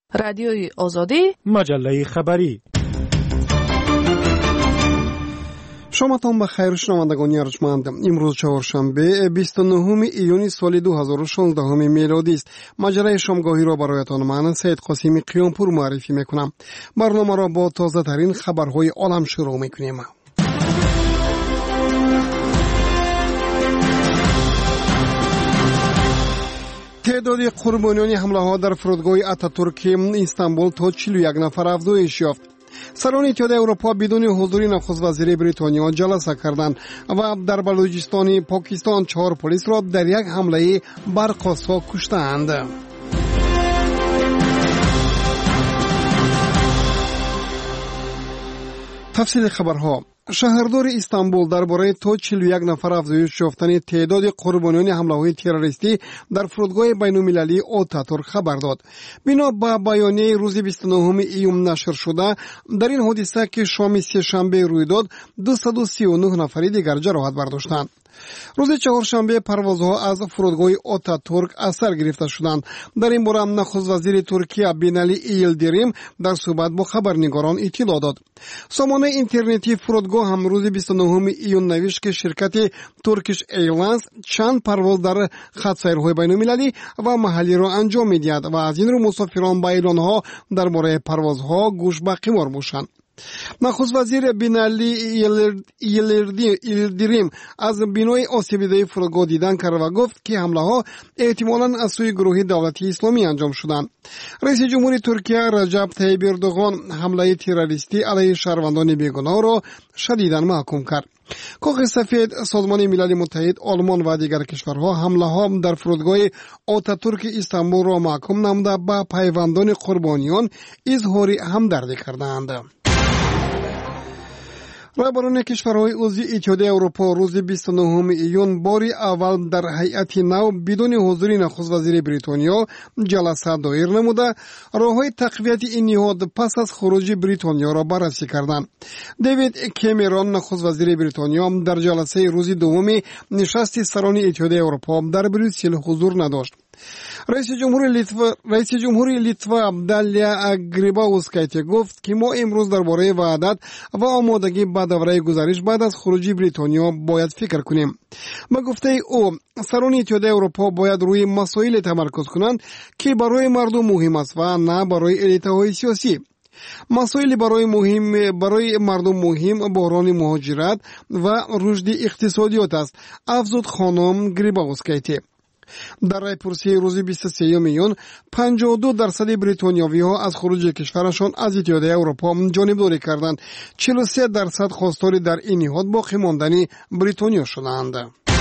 رادیوی آزادی، مجله خبری. شامتان بخیر شنوندگان ارجمند. امروز چهارشنبه 29 ایون سال 2016 میلادی است. مجله شامگاهی را برایتان من سید قاسمی قیامپور معرفی میکنم. برنامه را با تازه ترین خبرهای عالم شروع میکنیم. تعداد قربانیان حمله ها در فرودگاه اتاتورک استانبول تا 41 نفر افزایش یافت. سران اتحادیه اروپا بدون حضور نخست وزیر بریتانیا جلسه کردند و در بلوچستان پاکستان 4 پلیس را در یک حمله برق‌آسا کشتند. تفصیل خبرها. شهردار استانبول درباره تا 41 نفر افزایش یافتن تعداد قربانیان حمله‌های تروریستی در فرودگاه بین‌المللی آتاتورک خبر داد. بنا به بیانیه روز 29 ایون نشر شده، در این حادثه که شام سه‌شنبه روی داد 239 نفر دیگر جراحت برداشتند. روز چهارشنبه پروازها از فرودگاه آتاتورک اثر گرفته شدند. در این باره نخست وزیر ترکیه بینالی یلدریم در صحبت با خبرنگاران اطلاع داد. سامانه اینترنتی فرودگاه هم روز 29 ایون نوشت که شرکت ترکیش ایرلاینز چند پرواز در خط سیرهای بین‌المللی و محلی را انجام می‌دهد و از این رو مسافران با اعلان‌ها درباره پروازها گوش به قمار باشند. نخست وزیر بینالی یلدریم از بینای آسیب دیده فرودگاه دیدن کرد و گفت که حمله ها احتمالاً از سوی گروه دولتی اسلامی انجام شدند. رئیس جمهور ترکیه رجب طیب اردوغان حمله تروریستی علیه شهروندان بیگناه را شدیداً محکوم کرد. کاخ سفید، سازمان ملل متحد، آلمان و دیگر کشورها حمله ها در فرودگاه آتاتورک استانبول را محکوم نموده به پیوندان قربانیان اظهار همدردی کردند. رهبران کشورهای عضو اتحادیه اروپا روز 29 ایون باری اول در هیئت نو بدون حضور نخست وزیر بریتانیا جلسه دایر نموده راههای تقویت این نهاد پس از خروج بریتانیا را بررسی کردند. دیوید کامرون نخست وزیر بریتانیا در جلسه روز دوم نشست سران اتحادیه اروپا در بریسل حضور نداشت. رئیس جمهور لیتوا دالیا گریباوسکایتی گفت که ما امروز درباره وحدت و آمادگی به دوره گزارش بعد از خروج بریتانیا باید فکر کنیم. با گفته او سران اتحادیه اروپا باید روی مسائل تمرکز کنند که برای مردم مهم است و نه برای الیت‌های سیاسی. مسائل برای مردم مهم بحران مهاجرت و رشد اقتصادیات است، افزود خانم گریباوسکایتی. در رای پرسی روز 23 میلیون 52% بریتانیایی ها از خروج کشورشان از اتحادیه اروپا جانبداری کردند. 43% خواستار در این نهاد باقی ماندن بریتانیا شدند.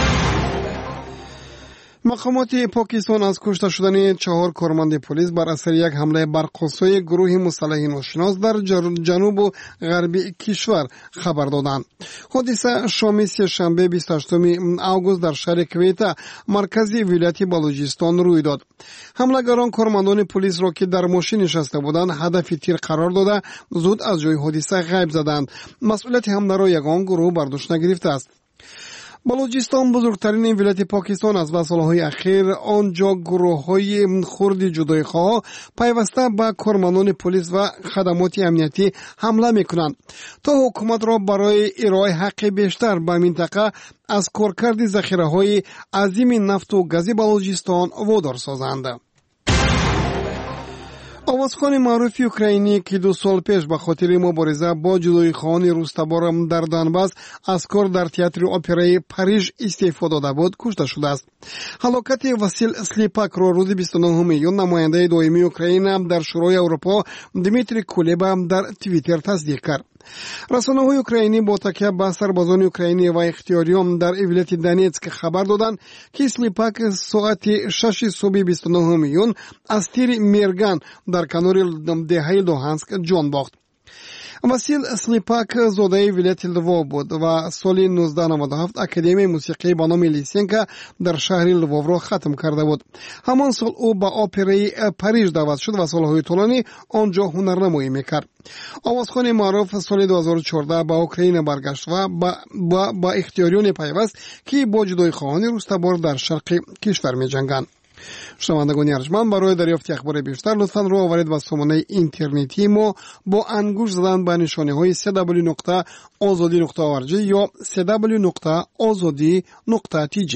مقامات پاکستان از کشته شدن 4 کارمند پلیس بر اثر یک حمله برق‌آسای گروه مسلح ناشناس در جنوب و غربی کشور خبر دادند. حادثه شام سه‌شنبه 28 آگوست در شهر کویتا مرکزی ولایت بلوچستان روی داد. حمله‌گران کارمندان پلیس را که در ماشین نشسته بودند هدف تیر قرار داده زود از جای حادثه غیب زدند. مسئولیت حمله را یگان گروه بر دوش نگرفته است. بلوچستان بزرگترین ولایت پاکستان است و سالهای اخیر آنجا گروه‌های خرد جدایخواه پیوسته به کارمندان پلیس و خدمات امنیتی حمله می‌کنند تا حکومت را برای ارائه حق بیشتر به منطقه از کارکرد ذخیره‌های عظیم نفت و گاز بلوچستان وادار سازند. آوازخوان معروف اوکراینی که 2 سال پیش به خاطر مبارزه با جدایخواهان روستبار در دونباس از کار در تئاتر اپرای پاریژ استعفا داده بود کشته شده است. هلاکت واسیل اسلیپاک را روز 29 میلیون نماینده دائمی اوکراین در شورای اروپا دمیتری کولبا در توییتر تصدیق کرد. رسانه‌های اوکراینی با تکیه به سربازان اوکراینی و اختیاریان در ولایت دونیتسک خبر دادند که اسلیپاک ساعت 6 صبح 29 میلیون از تیر میرگان در کنار دهه لوهانسک جان باخت. واسیل اسلیپاک زاده ولایت لوو بود و سال 1997 اکادمی موسیقی به نام لیسنکا در شهر لوو را ختم کرده بود. همان سال او به اپرای پاریژ دعوت شد و سالهای طولانی آنجا هنرنمایی میکرد. آوازخوان معروف سال 2014 به اوکراین برگشت و با اختیاریون پیوست که با جدایخواهان روستبار در شرق کشور می جنگند. شنوندگان ارجمند، برای دریافت اخبار بیشتر لطفاً رو آورید به سامانه اینترنتی ما با انگشت زدن به نشانه‌های www.azadi.org یا www.azadi.tj.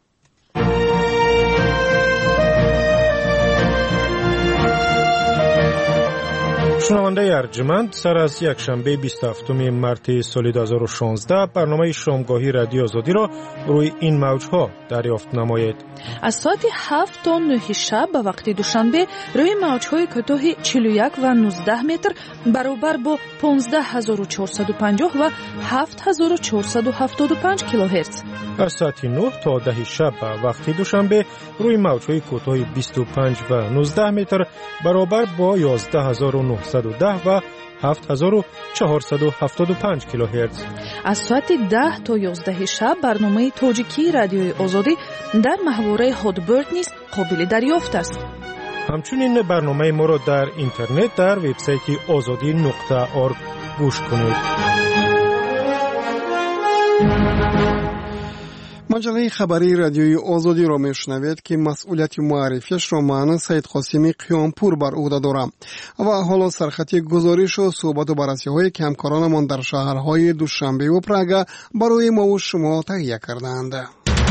شنونده ارجمند، سر از یک شنبه 27 مارس سال 2016 برنامه شامگاهی رادیو آزادی را روی این موج‌ها دریافت نمایید. از ساعت 7 تا 9 شب به وقت دوشنبه روی موج‌های کوتاه 41 و 19 متر برابر با 15450 و 7475 کیلوهرتز. از ساعت 9 تا 10 شب به وقت دوشنبه روی موج‌های کوتاه 25 و 19 متر برابر با 11910 و 7475 کیلوهرتز. از ساعت 10 تا 11 شب برنامه تاجیکی رادیوی آزادی در محوره هادبرد نیز قابل دریافت است. همچنین برنامه ما را در اینترنت در وبسایت azadi.org گوش کنید. مجله خبری رادیوی آزادی را میشنوید که مسئولیت معرفیش را من سید قاسمی قیامپور بر عهده دارم و حالا سرخط گزارش و صحبت و بررسی‌های که همکارانمان در شهرهای دوشنبه و پراگ برای ما و شما تهیه کردند.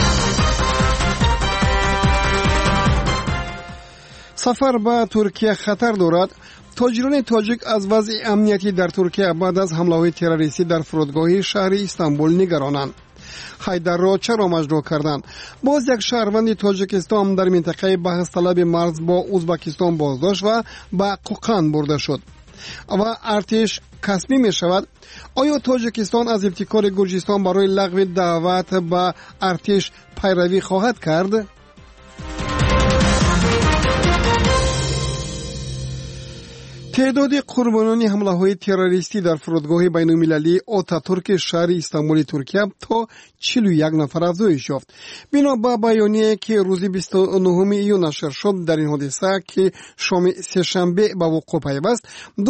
سفر به ترکیه خطر دارد. تاجران تاجیک از وضع امنیتی در ترکیه بعد از حمله‌های تروریستی در فرودگاه شهر استانبول نگرانند. حیدر را چرا مجروح کردند؟ باز یک شهروند تاجیکستان در منطقه بحث طلب مرز با ازبکستان بازداشت و به قوقان برده شد و ارتش کسبی می شود. آیا تاجیکستان از ابتکار گرجستان برای لغو دعوت به ارتش پیروی خواهد کرد؟ تعداد قربانان حمله‌های تروریستی در فرودگاه بین‌المللی آتاتورک شهر استانبول ترکیه تا 41 نفر افزایش یافت. بنا به بیانیه‌ای که روز 29 ایون نشر شد، در این حادثه که شام سه‌شنبه به وقوع پیوست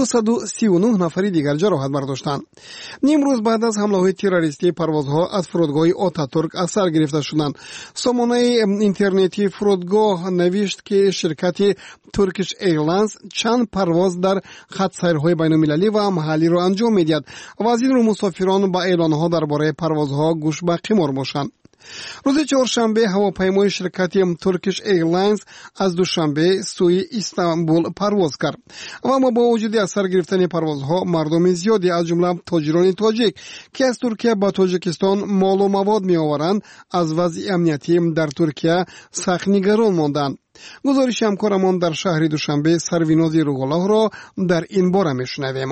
239 نفری دیگر جراحت برداشتند. نیمروز بعد از حمله‌های تروریستی پروازها از فرودگاه آتاتورک از سر گرفته شدند. سامانه اینترنتی فرودگاه نوشت که شرکت ترکیش ایرلاینز چند پرواز در خط سیرهای بین‌المللی و محلی را انجام می‌دهد و از این رو مسافران با اعلان‌ها درباره پروازها گوش به قمار باشند. روز چهارشنبه هواپیمای شرکت ترکیش ایرلاینز از دوشنبه سوی استانبول پرواز کرد و اما با وجود از سر گرفتن پروازها مردم زیادی از جمله تاجران تاجیک که از ترکیه به تاجیکستان مال و مواد می‌آورند از وضع امنیتی در ترکیه سخت نگران ماندند. گزارش همکارمان در شهر دوشنبه سرویناز روغالاه را در این باره میشنویم.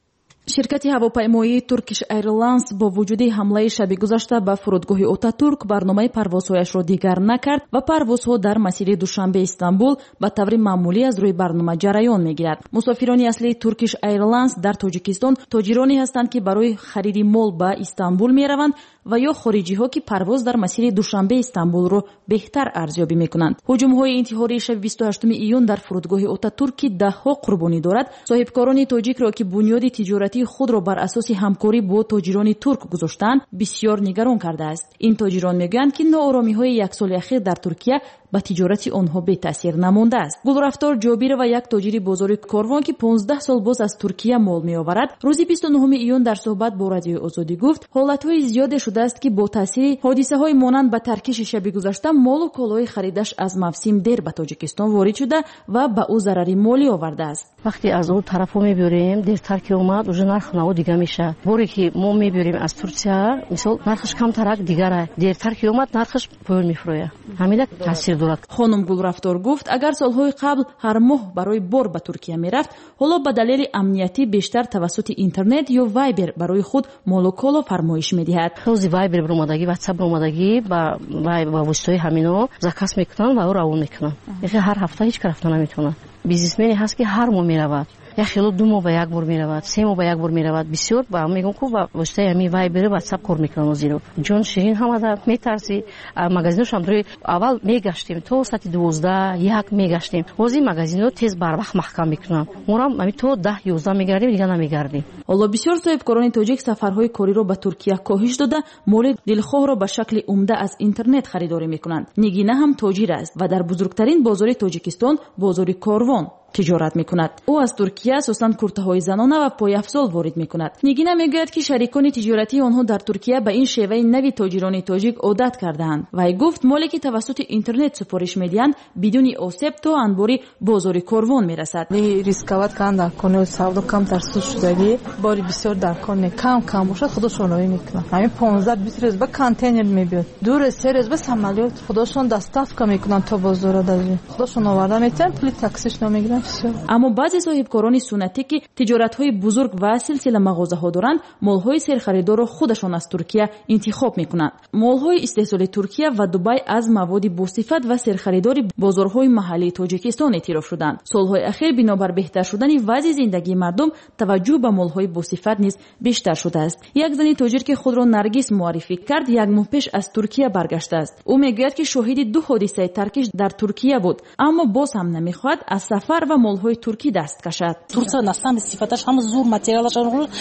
شرکت هواپیمایی ترکیش ایرلاینز با وجود حمله شب گذشته به فرودگاه آتاتورک برنامه پروازهایش را دیگر نکرد و پروازها در مسیر دوشنبه استانبول به طور معمولی از روی برنامه جریان میگیرد. مسافران اصلی ترکیش ایرلاینز در تاجیکستان تاجرانی هستند که برای خرید مال به استانبول میروند و یا خارجی ها که پرواز در مسیر دوشنبه استانبول را بهتر ارزیابی میکنند. هجوم های انتحاری شب 28 ایون در فرودگاه آتاتورک ده ها قربانی دارد. صاحبکاران تاجیک را که بنیاد تجارتی خود را بر اساس همکاری با تاجران ترک گذاشتند بسیار نگران کرده است. این تاجران میگویند که ناآرامی های یک سال اخیر در ترکیه به تجارت آنها بی تاثیر نمانده است. گلرفتار جابیر و یک تاجر بازار کاروان که 15 سال باز از ترکیه مال می آورد روز 29 ایون در صحبت با رادیوی آزادی گفت حالت‌های زیاد شده است که با تاثیر حادثه‌های مانند به ترکیش شب گذشته مال و کالای خریدش از موسم دیر به تاجیکستان وارد شده و به او ضرری مالی آورده است. وقتی از اون طرفو میبریم دیرتر که اومد اون نرخ نو دیگه میشه. بوری که ما میبریم از ترکیه مثلا نرخش کمتر دیگه دیرتر که اومد نرخش پول میفروه. همین تاثیر دارد. خانم گلرفتار گفت اگر سالهای قبل هر ماه برای بار به ترکیه میرفت حالا به دلیل امنیتی بیشتر توسط اینترنت یا وایبر برای خود مال و کالا فرمایش میدهد. روزی وایبر برآمدگی واتساپ برآمدگی با واسطه همینو زکات میکنن و او رو میکنن. هر هفته هیچ رفتن نمیتونن. بیزنسمنی هست که هر ماه میرود. یا خیلی 2 ماه به یک بار میرود، 3 ماه به یک بار میرود. بسیار با میگم که واسه همین وایبر واتساپ کار میکنم زیرو جون شیرین هم میترسی مغازینش هم روی اول میگشتیم تو ساعت 12 یک میگشتیم وزی مغازینو تیز بر وقت محکم میکنم مورم همین تو 10 11 میگردیم دیگه نمیگردیم. حالا بسیار صاحبکاران تاجیک سفرهای کاری به ترکیه کاهش داده مال دلخواه را به شکل عمده از اینترنت خریداری میکنند. نگینه هم تاجر است و در بزرگترین بازار تاجیکستان بازار کاروان تجارت میکند. او از ترکیه اساساً کورتاهای زنانه و پایافزال وارد میکند. نگینه میگوید که شریکان تجارتی آنها در ترکیه به این شیوه نوی تاجران تاجیک عادت کرده‌اند. و گفت مالی که توسط اینترنت سفارش میدهند بدون آسیب تا انباری بازار کاروان میرسد. ریسکوات کردن کنه سودا کم ترسو شدگی باری بسیار در کنه کم باشد خودشون روی میکنن. همین 15-20 روز به کانتینر میبیاد. 2-3 روز به سمالیات خودشون دستافکا میکنن تا بازار دادن. خودشون آورده میتن پول تاکسیش نمیگیرن. اما بعضی صاحبکاران سنتی که تجارت‌های بزرگ و سلسله مغازه‌ها دارند مال‌های سرخریدار را خودشان از ترکیه انتخاب می‌کنند. مال‌های استحصال ترکیه و دبی از مواد بوصفت و سرخریدار بازارهای محلی تاجیکستان اعتراف شدند. سال‌های اخیر بنابر بهتر شدن وضع زندگی مردم توجه به مال‌های بوصفت نیز بیشتر شده است. یک زن تاجر که خود را نرگس معرفی کرد یک ماه پیش از ترکیه برگشته است. او میگوید که شاهد 2 حادثه ترکش در ترکیه بود اما باز هم نمی‌خواهد از سفر و مال‌های ترکی دست کشد. ترکیه نسل صفاتش هم زور ماتریالش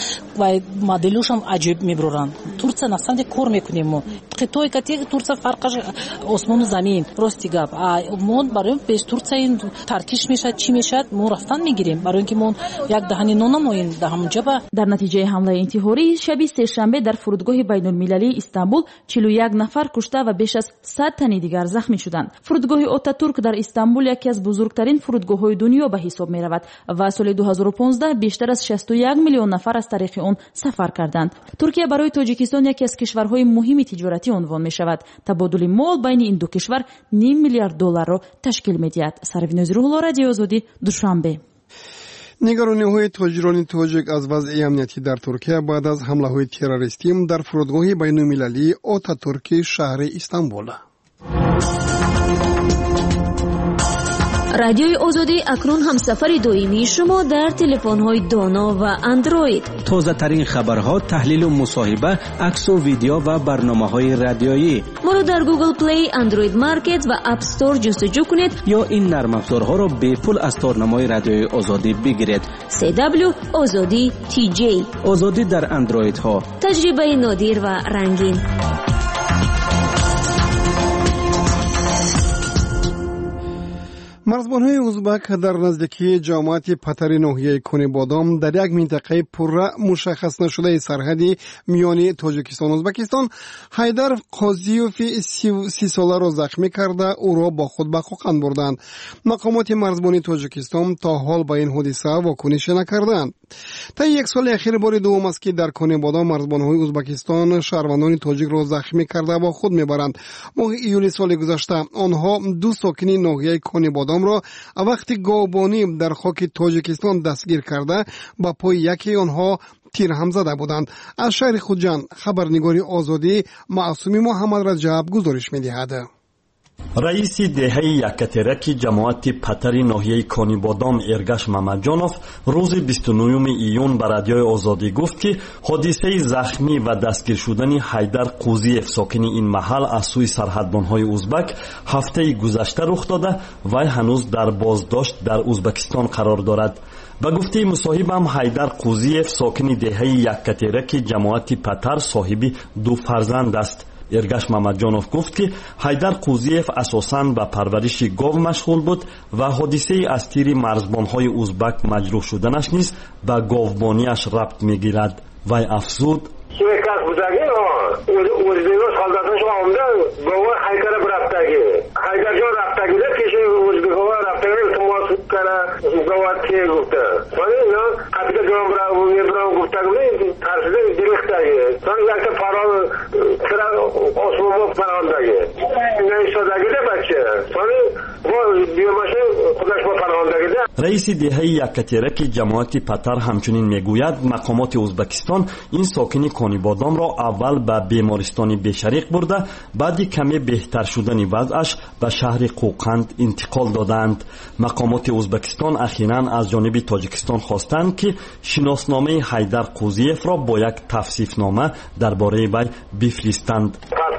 و مدلش هم عجیب میبرن. ترکیه نسل کار میکنیم ما. خطای کتی ترکیه فرقش آسمان و زمین. راستی گپ. ما برای پیش ترکیه این ترکیش میشه چی میشه ما رفتن میگیریم برای اینکه ما یک دهنی نون ما این دهم جبه. در نتیجه حمله انتحاری شب سه‌شنبه در فرودگاه بین‌المللی استانبول 41 نفر کشته و بیش از 100 تن دیگر زخمی شدند. فرودگاه آتاتورک در استانبول یکی از بزرگترین فرودگاه‌های دنیا به حساب می رود و سال 2015 بیشتر از 61 میلیون نفر از طریق آن سفر کردند. ترکیه برای تاجیکستان یکی از کشورهای مهم تجارتی عنوان می شود. تبادل مال بین این دو کشور نیم میلیارد دلار را تشکیل می دهد. سروینوز روح‌الله رادیو آزادی دوشنبه. نگرانی‌های تاجران تاجیک از وضع امنیتی در ترکیه بعد از حمله‌های تروریستی در فرودگاه بین‌المللی آتاتورک شهر استانبول. رادیوی آزادی اکنون همسفر دائمی شما در تلفن‌های دانا و اندروید. تازه ترین خبرها، تحلیل و مصاحبه، عکس و ویدیو و برنامه‌های رادیویی. ما را در گوگل پلی، اندروید مارکت و اپ استور جستجو کنید یا این نرم افزارها را به پول از تارنمای رادیوی آزادی بگیرید. CW آزادی TJ. آزادی در اندروید ها. تجربه نادر و رنگین. مرزبان‌های ازبک در نزدیکی جامعه پتر ناحیه کنی بادام در یک منطقه پر مشخص نشده سرحدی میان تاجیکستان و ازبکستان حیدر قاضیوف 30 ساله را زخمی کرده او را با خود به قوقند بردند. مقامات مرزبانی تاجیکستان تا حال به این حادثه واکنش نکردند. تا یک سال اخیر بار دوم است که در کنی بادام مرزبان‌های ازبکستان شهروندان تاجیک را زخمی کرده با خود میبرند. ماه ایول سال گذشته آنها 2 ساکنی ناحیه کنی بادام را وقتی گاوبانی در خاک تاجیکستان دستگیر کرده با پای یکی آنها تیر هم زده بودند. از شهر خوجند خبرنگاری آزادی معصومی محمد رجب گزارش می‌دهد. رئیس دهه یکترک جماعت پتر ناحیه کانی بادام ارگش محمدجانوف روز 29 ایون به رادیوی آزادی گفت که حادثه زخمی و دستگیر شدن حیدر قوزیف ساکن این محل از سوی سرحدبان‌های ازبک هفته گذشته رخ داده و هنوز در بازداشت در ازبکستان قرار دارد. به گفته مصاحبم حیدر قوزیف ساکن دهه یکترک جماعت پتر صاحب 2 فرزند است. ارگش محمدجانوف گفت که حیدر قوزیف اساساً به پرورش گاو مشغول بود و حادثه از تیر مرزبان‌های ازبک مجروح شدنش نیز به گاوبانیش ربط می‌گیرد. وی افزود رئیس دهه یکترک جماعت پتر همچنین میگوید مقامات ازبکستان این ساکن کانی بادام را اول به بیمارستان بیشریق برده بعد کمی بهتر شدن وضعش به شهر قوقند انتقال دادند. مقامات узбекистон ахиран аз ҷониби тоҷикистон хостанд ки шиносномаи Ҳайдар Қузиевро бо як тавсифнома дар бораи вай бифиристанд.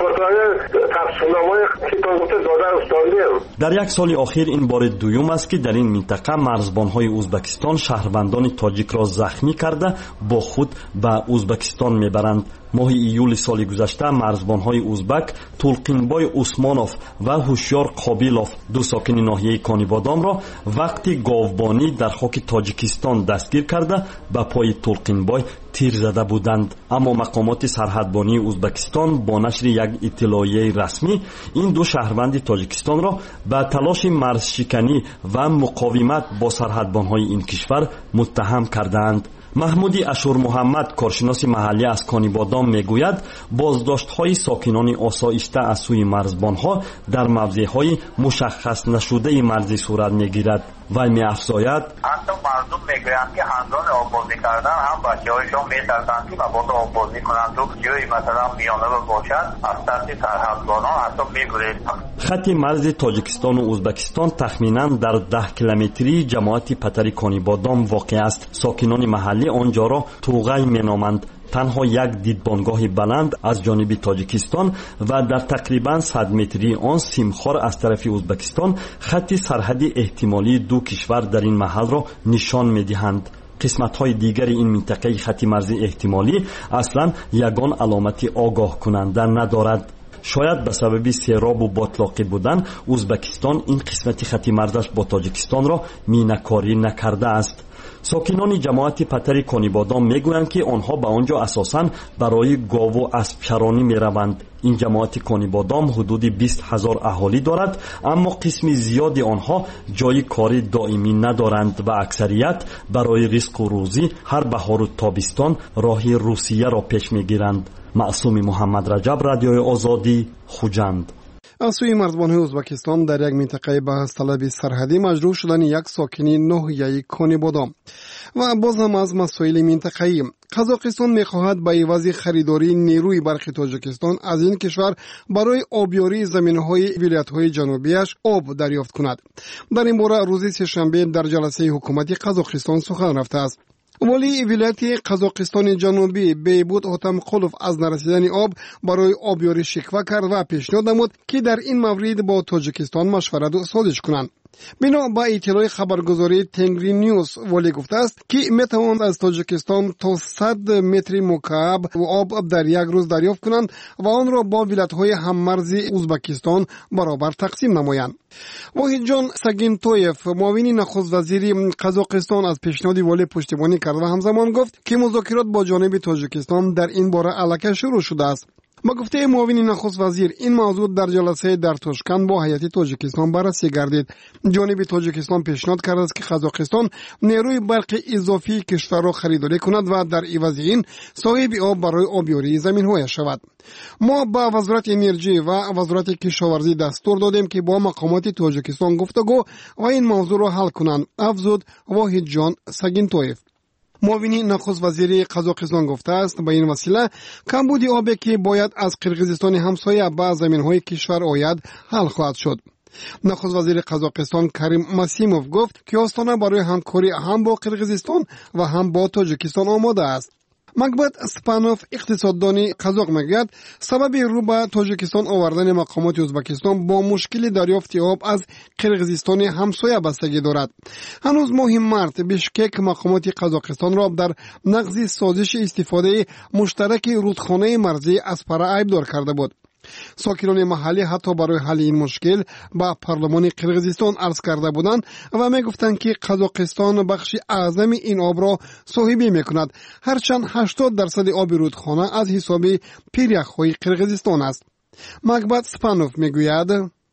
дар як соли охир ин бори дуюм аст ки дар ин минтақа марзбонҳои Узбекистон шаҳрвандони тоҷикро захмӣ карда бо худ ба Узбекистон мебаранд. моҳи июли соли гузашта марзбонҳои узбак Тулқинбой Усмонов ва Ҳушёр Қобилов, ду сокини ноҳияи Конибодомро вақти говбонӣ дар хоки Тоҷикистон дастгир карда ба пои Тулқинбой тир зада буданд. аммо мақомоти сарҳадбонии Узбекистон бо нашри як иттилоияи расмӣ ин ду шаҳрванди Тоҷикистонро ба талоши марзшиканӣ ва муқовимат бо сарҳадбонҳои ин кишвар муттаҳам кардаанд. маҳмуди Ашур Муҳаммад, коршиноси маҳаллӣ аз Конибодом, мегӯяд боздоштҳои сокинони осоишта аз сӯи марзбонҳо дар мавзеъҳои мушаххас нашудаи марзӣ сурат мегирад. вай меафзояд: ҳатто мардум мегӯянд ки ҳангоми оббозӣ кардан ҳам бачаҳоишон метарсанд ки мабодо оббозӣ кунанд ӯ ҷои масалан миёнава бошад, аз тарси сарҳадбонон ҳатто мегурезанд. хати марзи Тоҷикистону Узбекистон тахминан дар 10 километрии ҷамоати Патари Конибодом воқеъ аст. сокинони маҳаллӣ онҷоро Туғай меноманд. танҳо як дидбонгоҳи баланд аз ҷониби Тоҷикистон ва дар тақрибан 100 метрии он Симхор аз тарафи Узбекистон хатти сарҳади эҳтимолии ду кишвар дар ин маҳалро нишон медиҳанд. қисматҳои дигари ин минтақаи хатти марзи эҳтимолӣ аслан ягон аломати огоҳкунанда надорад. шояд ба сабаби серобу ботлоқӣ будан Узбекистон ин қисмати хатти марзаш бо Тоҷикистонро минакорӣ накарда аст. сокинони ҷамоати Патари Конибодом мегӯянд ки онҳо ба он ҷо асосан барои гову аспчаронӣ мераванд. ин ҷамоати Конибодом ҳудуди 20 000 аҳолӣ дорад, аммо қисми зиёди онҳо ҷои кори доимӣ надоранд ва аксарият барои ризқу рӯзӣ ҳар баҳору тобистон роҳи Русияро пеш мегиранд. маъсуми Муҳаммадраҷаб, Радиои Озодӣ, Хуҷанд. аз сӯи марзбонҳои Узбекистон дар як минтақаи баҳсталаби сарҳадӣ маҷрӯҳ шудани як сокини ноҳияи Конибодом. ва боз ҳам аз масоили минтақаӣ, Қазоқистон мехоҳад ба ивази харидории нерӯи барқи Тоҷикистон аз ин кишвар барои обёрии заминҳои вилоятҳои ҷанубияш об дарёфт кунад. дар ин бора рӯзи сешанбе дар ҷаласаи ҳукумати Қазоқистон сухан рафтааст. волии вилояти Қазоқистони ҷанубӣ Бейбуд Ҳотамқулов аз нарасидани об барои обёрӣ шиква кард ва пешниҳод намуд ки дар ин маврид бо Тоҷикистон машварату созиш кунанд. бино ба иттилои хабаргузории Тенгри Ньюс, волӣ гуфтааст ки метавонанд аз Тоҷикистон то 100 метри мукааб об дар як рӯз дарёфт кунанд ва онро бо вилоятҳои ҳаммарзи Узбекистон баробар тақсим намоянд. воҳидҷон Сагинтоев, муовини нахуствазири Қазоқистон, аз пешниҳоди волӣ пуштибонӣ кард ва ҳамзамон гуфт ки музокирот бо ҷониби Тоҷикистон дар ин бора аллакай шурӯъ шудааст. ба гуфтаи муовини нахуствазир, ин мавзӯъ дар ҷаласаи дар Тошканд бо ҳайати Тоҷикистон баррасӣ гардид. ҷониби Тоҷикистон пешниҳод кардааст ки Қазоқистон нерӯи барқи изофии кишварро харидорӣ кунад ва дар ивази ин соҳиби об барои обёрии заминҳояш шавад. мо ба вазорати энерҷӣ ва вазорати кишоварзӣ дастур додем ки бо мақомоти Тоҷикистон гуфтагӯ ва ин мавзӯъро ҳал кунанд, афзуд Воҳидҷон Сагинтоев. муовини нахуствазири Қазоқистон гуфтааст ба ин васила камбуди обе ки бояд аз Қирғизистони ҳамсоя ба заминҳои кишвар ояд ҳал хоҳад шуд. нахуствазири Қазоқистон Карим Масимов гуфт ки остона барои ҳамкорӣ ҳам бо Қирғизистон ва ҳам бо Тоҷикистон омода аст. Макбат Спанов, иқтисоддони қазоқ, мегӯяд сабаби рӯ ба Тоҷикистон овардани мақомоти Узбекистон бо мушкили дарёфти об аз Қирғизистони ҳамсоя бастагӣ дорад. ҳанӯз моҳи март Бишкек мақомоти Қазоқистонро дар нақзи созиши истифодаи муштараки рудхонаи марзӣ Аспара айбдор карда буд. сокинони маҳаллӣ ҳатто барои ҳалли ин мушкил ба парлумони Қирғизистон арз карда буданд ва мегуфтанд ки Қазоқистон бахши аъзами ин обро соҳибӣ мекунад, ҳарчанд 80% оби рудхона аз ҳисоби пиряхҳои Қирғизистон аст. Макбат Спанов мегӯяд: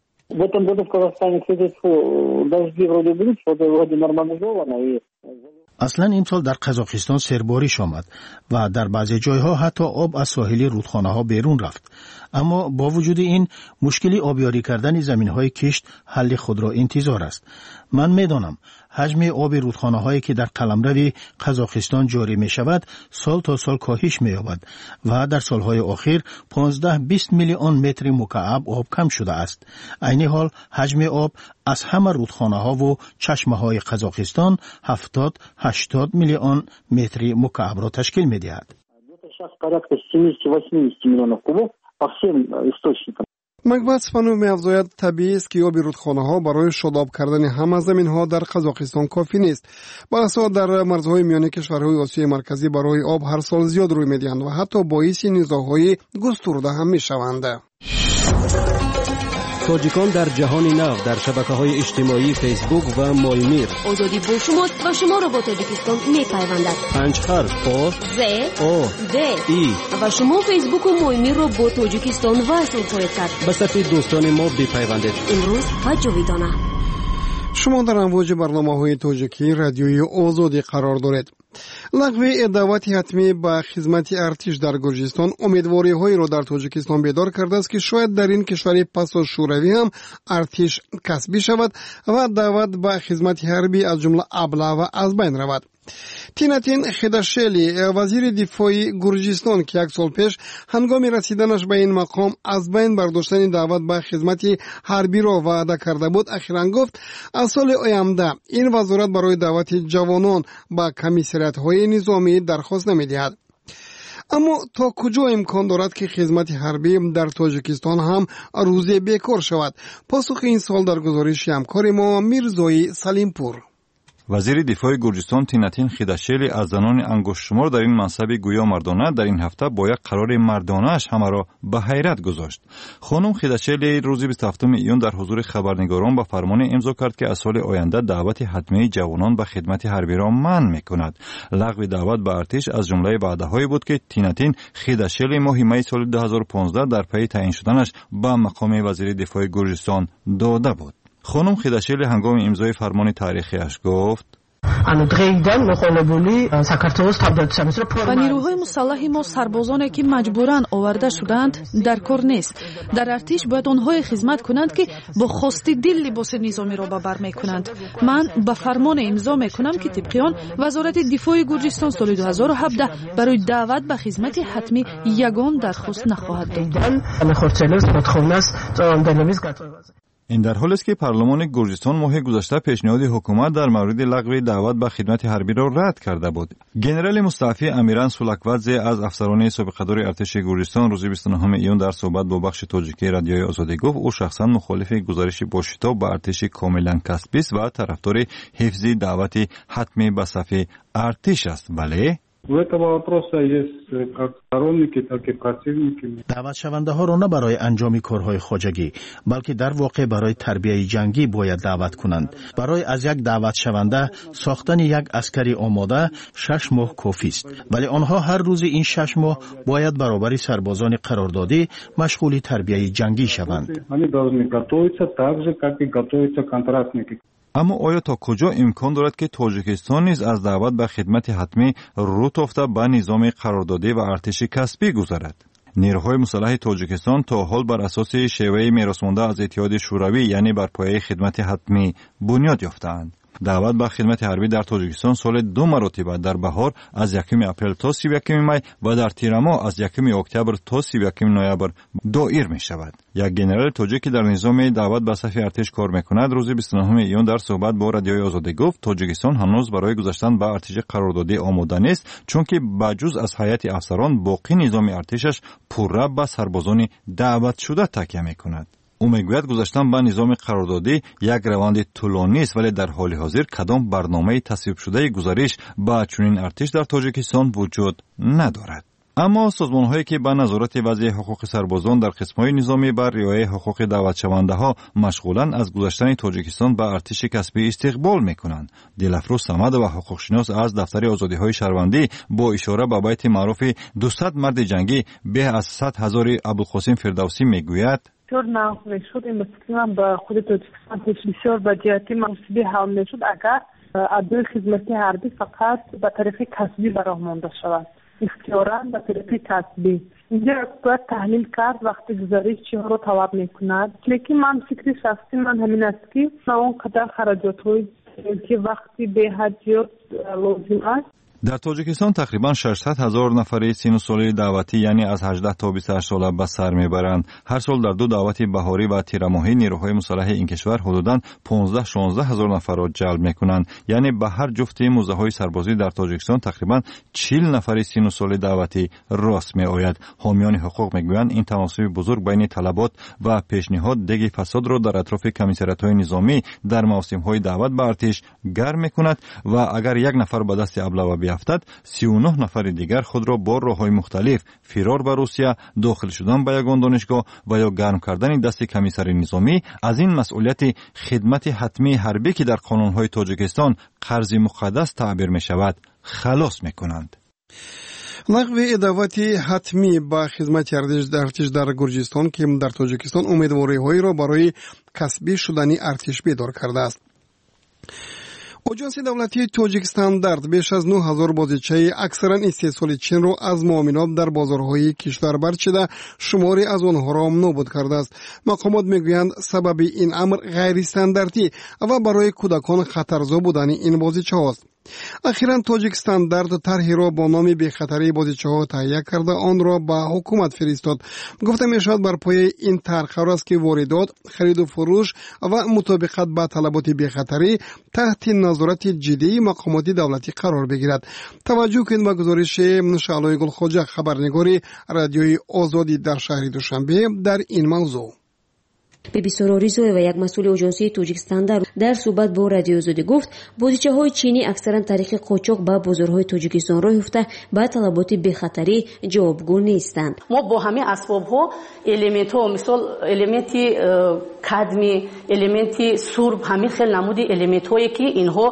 в этом году в Казахстане, кстати, дожди вроде будут, что-то вроде нормализовано. аслан имсол дар Қазоқистон сербориш омад ва дар баъзе ҷойҳо ҳатто об аз соҳили рудхонаҳо берун рафт. аммо бо вуҷуди ин мушкили обёрӣ кардани заминҳои кишт ҳалли худро интизор аст. ман медонам حجم آب رودخانه‌هایی که در قلمرو قزاقستان جاری می‌شود سال تا سال کاهش می‌یابد و در سال‌های اخیر 15-20 میلیون متر مکعب آب کم شده است. عین حال حجم آب از همه رودخانه‌ها و چشمه‌های قزاقستان 70-80 میلیون متر مکعب را تشکیل می‌دهد. مکبت فنو می‌افزاید طبیعی است که آب رودخانه‌ها برای شاداب کردن همه زمین‌ها در قزاقستان کافی نیست. براساس در مرزهای میان کشورهای آسیای مرکزی برای آب هر سال زیاد روی می‌دهند و حتی باعث نزاع‌های گسترده هم می‌شوند. تاجیکان در جهان نو در شبکه‌های اجتماعی فیسبوک و مایمیر. آزادی با شماست و شما را با تاجیکستان می‌پیوندد. 5 حرف آ ز او د ای و شما فیسبوک و مایمیر را با تاجیکستان وصل خواهید کرد. به صفحه دوستان ما بپیوندید. امروز و جاویدانه. شما در امواج برنامه‌های تاجیکی رادیوی آزادی قرار دارید. لغو دعوت حتمی به خدمت ارتش در گرجستان امیدواری‌هایی را در تاجیکستان بیدار کرده است که شاید در این کشور پس از شوروی هم ارتش کسبی شود و دعوت به خدمت حربی از جمله ابله از بین رود. تیناتین خداشلی وزیر دفاع گرجستان که یک سال پیش هنگام رسیدنش به این مقام از بین برداشتن دعوت به خدمت حربی را وعده کرده بود، اخیراً گفت از سال آینده این وزارت برای دعوت جوانان به کمیسریات‌های نظامی درخواست نمی‌دهد. اما تا کجا امکان دارد که خدمت حربی در تاجیکستان هم روزی بیکار شود؟ پاسخ این سال در گزارش همکار ما میرزای سلیمپور. وزیر دفاع گرجستان تیناتین خداشلی از زنان انگشتشمار در این منصب گویا مردانه در این هفته با یک قرار مردانه‌اش همه را به حیرت گذاشت. خانم خداشلی روز 27 ایون در حضور خبرنگاران با فرمان امضا کرد که از سال آینده دعوت حتمی جوانان به خدمت حربی را منع می‌کند. لغو دعوت به ارتش از جمله وعده‌هایی بود که تیناتین خداشلی ماه می سال 2015 در پی تعیین شدنش به مقام وزیر دفاع گرجستان داده بود. خانم خداشلی هنگام امضای فرمان تاریخیش گفت: و نیروهای مسلح ما سربازانی که مجبوران آورده شدند در کار نیست. در ارتش باید آنها خدمت کنند که با خواست دل لباس نظامی را به بر میکنند. من به فرمان امضا میکنم که طبق آن وزارت دفاع گرجستان سال 2017 برای دعوت به خدمت حتمی یگان درخواست نخواهد داد. این در حالی است که پارلمان گرجستان ماه گذشته پیشنهاد حکومت در مورد لغو دعوت به خدمت حربی را رد کرده بود. ژنرال مستعفی امیران سولکوادزه از افسران سابقه‌دار ارتش گرجستان روز 29 ایون در صحبت با بخش تاجیکی رادیوی آزادی گفت او شخصا مخالف گزارش با شتاب به ارتش کاملا کسبی است و طرفدار حفظ دعوت حتمی به صف ارتش است. ولی دعوت شونده ها را نه برای انجام کارهای خواجگی بلکه در واقع برای تربیت جنگی باید دعوت کنند. برای از یک دعوت شونده ساختن یک عسکری آماده 6 ماه کافی است، ولی آنها هر روز این 6 ماه باید برابر سربازان قراردادی مشغول تربیت جنگی شوند. اما آیا تا کجا امکان دارد که تاجیکستان نیز از دعوت به خدمت حتمی رو تافته به نظام قراردادی و ارتش کسبی گذرد؟ نیروهای مسلح تاجیکستان تا حال بر اساس شیوه میراثمانده از اتحاد شوروی یعنی بر پایه خدمت حتمی بنیاد یافتند. دعوت به خدمت حربی در تاجیکستان سال 2 مرتبه در بهار از 1 اپریل تا 31 می و در تیر ماه از 1 اکتبر تا 31 نوامبر دایر می شود. یک ژنرال تاجیکی در نظام دعوت به صف ارتش کار می کند روز 29 ایون در صحبت با رادیوی آزادی گفت تاجیکستان هنوز برای گذاشتن به ارتش قراردادی آماده نیست، چون که بجز از هیئت افسران باقی نظام ارتشش پررو به سربازان دعوت شده تکیه می کند. او میگوید گذاشتن به نظام قراردادی یک روند طولانی است، ولی در حال حاضر کدام برنامه تصویب شده گزارش به چنین ارتش در تاجیکستان وجود ندارد. اما سازمان‌هایی که به نظارت وضع حقوق سربازان در قسم‌های نظامی بر رعایت حقوق دعوت شونده‌ها مشغولند از گذاشتن تاجیکستان به ارتش کسبی استقبال می‌کنند. دلافروز صمد و حقوقشناس از دفتر آزادی‌های شهروندی با اشاره به بیت معروف 200 مرد جنگی به از 100,000 ابوالقاسم فردوسی میگوید بسیار نقض شد. این بسیار به خود تاجیکستان بسیار به جهتی منصبی حال میشد اگر عدل خدمت حربی فقط به طریق کسبی براه مانده شود، اختیاراً به طریق کسبی. اینجا باید تحلیل کرد وقتی گزارش چه رو طلب میکند. لیکن من فکر شخصی من همین است که اون قدر خراجات های میکنیم که وقتی به حد زیاد لازم است. در تاجیکستان تقریبا 600,000 نفری سن و ساله دعوتی یعنی از 18 تا 28 ساله به سر میبرند. هر سال در 2 دعوت بهاری و تیره‌ماهی نیروهای مسلح این کشور حدوداً 15-16 هزار نفر را جلب میکنند. یعنی به هر جفت موزه‌های سربازی در تاجیکستان تقریبا 40 نفری سن و ساله دعوتی راست میآید. حامیان حقوق میگویند این تناسب بزرگ بین طلبات و پیشنهاد دگ فساد را در اطراف کمیسریات‌های نظامی در مواسم‌های دعوت به ارتش گرم میکند و اگر یک نفر به دست ابله بیفتد 39 نفر دیگر خود را با راه‌های مختلف فرار به روسیه، داخل شدن به یگان دانشگاه و یا گرم کردن دست کمیسر نظامی از این مسئولیت خدمت حتمی حربی که در قانون‌های تاجیکستان قرض مقدس تعبیر می شود خلاص می کنند. لغو ادوات حتمی با خدمت ارتش در گرجستان که در تاجیکستان امیدواری‌هایی را برای کسبی شدن ارتش بیدار کرده است. اجانس دولتی تاجیکستان درد بیش از 9000 بازیچه اکثرا استحصال چین را از معاملات در بازارهای کشور برچیده شماری از آنها را نابود کرده است. مقامات میگویند سبب این امر غیر استانداردی و برای کودکان خطرزا بودن این بازیچه هاست. اخیراً تاجیکستان درد طرحی را با نام بی‌خطری بازیچه ها تهیه کرده آن را به حکومت فرستاد. گفته می شود بر پایه این طرح قرار است که واردات، خرید و فروش و مطابقت با طلبات بی‌خطری تحت نظارت جدی مقامات دولتی قرار بگیرد. توجه کنید به گزارش شعلای گلخواجه خبرنگار رادیوی آزادی در شهر دوشنبه در این موضوع. بیبیسارا ریزویeva یک مسئول اجانسی تاجیکستان در صحبت با رادیو آزادی گفت بازیچه‌های چینی اکثرا طریق قاچاق به بازارهای تاجیکستان راه یافته با طلبات بی‌خطری جوابگو نیستند. ما با همه اسباب‌ها المنت‌ها مثل المنتی کدمی، المنتی سرب، همین خیلی نمودی المنت‌هایی که اینها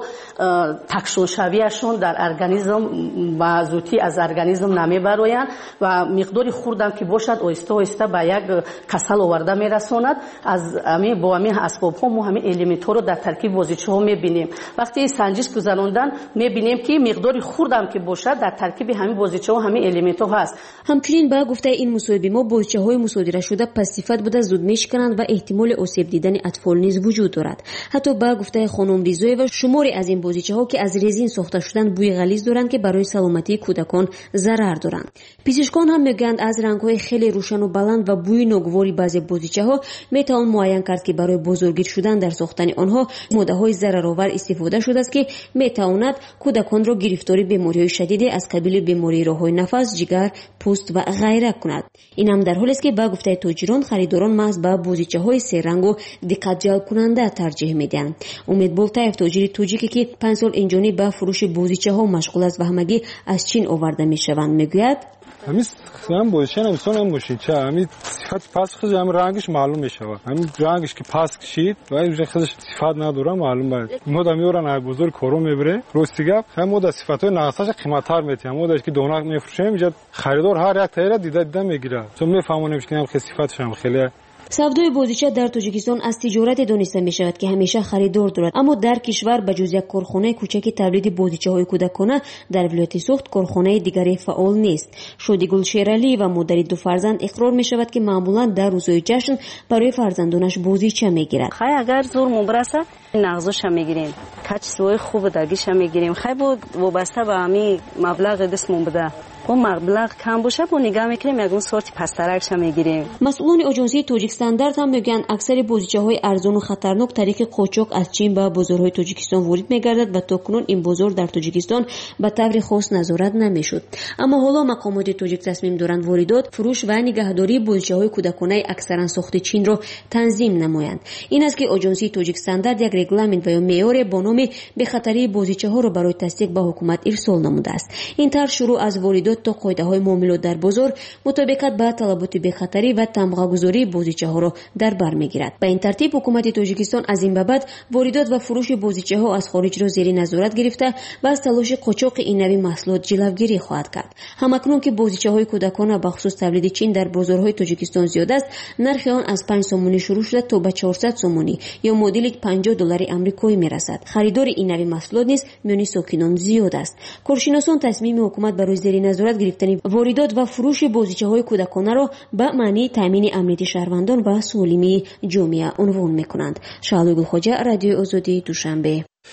تکشون شویشون در ارگانیسم با زودی از ارگانیسم نمیبرند و مقداری خوردم که باشد آهسته آهسته به یک کسل آورده میرساند. از همین با همین اسباب‌ها ما همین المنت‌ها رو در ترکیب بازیچه‌ها می‌بینیم. وقتی سنجش گذراندن می‌بینیم که مقداری خوردم که باشد در ترکیب همین بازیچه‌ها همین المنت‌ها هست. همچنین با گفته این مصاحبه ما بازیچه‌های مصادره شده پسیفت بوده زود میشکنند و احتمال آسیب دیدن اطفال نیز وجود دارد. حتی با گفته خانم ریزویeva شماری از این بازیچه‌ها که از رزین ساخته شدن بوی غلیظ دارند که برای سلامتی کودکان ضرر دارند. پزشکان هم میگویند از رنگ‌های خیلی روشن و بلند و بوی ناگواری بعضی بازیچه‌ها میتوان معین کرد که برای بزرگگیر شدن در ساختن آنها ماده‌های ضررآور استفاده شده است که میتواند کودکان را گرفتار بیماری‌های شدید از قبیل بیماری راه‌های نفس، جگر، پوست و غیره کند. این هم در حالی است که با گفته تاجران خریداران محض به بازیچه‌های سه رنگ و دقت جلب کننده ترجیح میدهند. امید بولتاєв تاجر تاجیکی که 5 سال اینجانی به فروش بازیچه‌ها مشغول است و همگی از چین آورده میشوند میگوید همین هم بازیچه نمیتونه هم باشید چه همین صفت پس خود هم رنگش معلوم میشه همین رنگش که پس کشید و این خودش صفت نداره معلوم باید مود میورن از بزرگ کارو میبره روستیگا هم مود صفاتای ناقصش قیمت‌تر میته مودش که دونه میفروشه میاد خریدار هر یک تایره دیده میگیره چون میفهمونه که هم صفاتش هم خیلی سودای بازیچه در تاجیکستان از تجارت دانسته می شود که همیشه خریدار دارد، اما در کشور به جز یک کارخانه کوچک تولید بازیچه‌های کودکانه در ولایت سوخت کارخانه دیگری فعال نیست. شادیگل شیرالی و مادر دو فرزند اقرار می شود که معمولا در روزهای جشن برای فرزندانش بازیچه می گیرد. خیلی اگر زور مبرسه نغزش هم میگیریم، کچسوی خوب درگیش هم میگیریم. خیلی بود وابسته به همین مبلغ دستمون بده. با مبلغ کم باشه با نگاه میکنیم یکون سورتی پسترکش هم میگیریم. مسئولان اجانسی تاجیکستان درد هم میگن اکثر بازیچه‌های ارزان و خطرناک طریق قاچاق از چین به بازارهای تاجیکستان وارد میگردد و تاکنون این بازار در تاجیکستان به طور خاص نظارت نمیشد. اما حالا مقامات تاجیک تصمیم دارند واردات، فروش و نگهداری بازیچه‌های کودکانه اکثرا ساخت چین را تنظیم نمایند. این است که اجانسی تاجیکستان درد یک رگلامنت و یا معیار با نام بی‌خطری بازیچه‌ها را برای تصدیق به حکومت ارسال نموده است. این طرح شروع از واردات تا قاعده‌های معاملات در بازار، مطابقت با طلبات بی‌خطری و تمغه‌گذاری بازیچه‌ها را در بر می‌گیرد. به این ترتیب حکومت تاجیکستان از این بعد واردات و فروش بازیچه‌ها از خارج را زیر نظارت گرفته و از تلاش قاچاق این نوع محصولات جلوگیری خواهد کرد. همکنون که بازیچه‌های کودکانه به خصوص تولید چین در بازارهای تاجیکستان زیاد است، نرخ آن از 5 سومونی شروع شده تا به 400 سومونی یا معادل $50 آمریکایی میرسد. خریدار این نوع محصولات نیز میان ساکنان زیاد است. کارشناسان تصمیم حکومت برای زیر نظارت گرفتن واردات و فروش بازیچه‌های کودکانه را به معنی تامین امنیت شهروندان و سالمی جامعه عنوان می‌کنند. شعلو گلخواجه، رادیو آزادی، دوشنبه.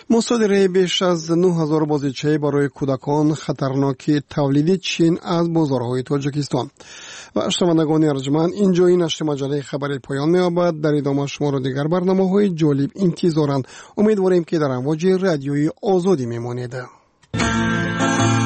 مصادره بیش از 9000 بازیچه برای کودکان خطرناک تولیدی چین از بازارهای تاجیکستان. و شنوندگان ارجمند، اینجا این نشر مجله خبری پایان می‌یابد. در ادامه شما را دیگر برنامه‌های جالب انتظارند. امیدواریم که در امواج رادیویی آزادی میمانید.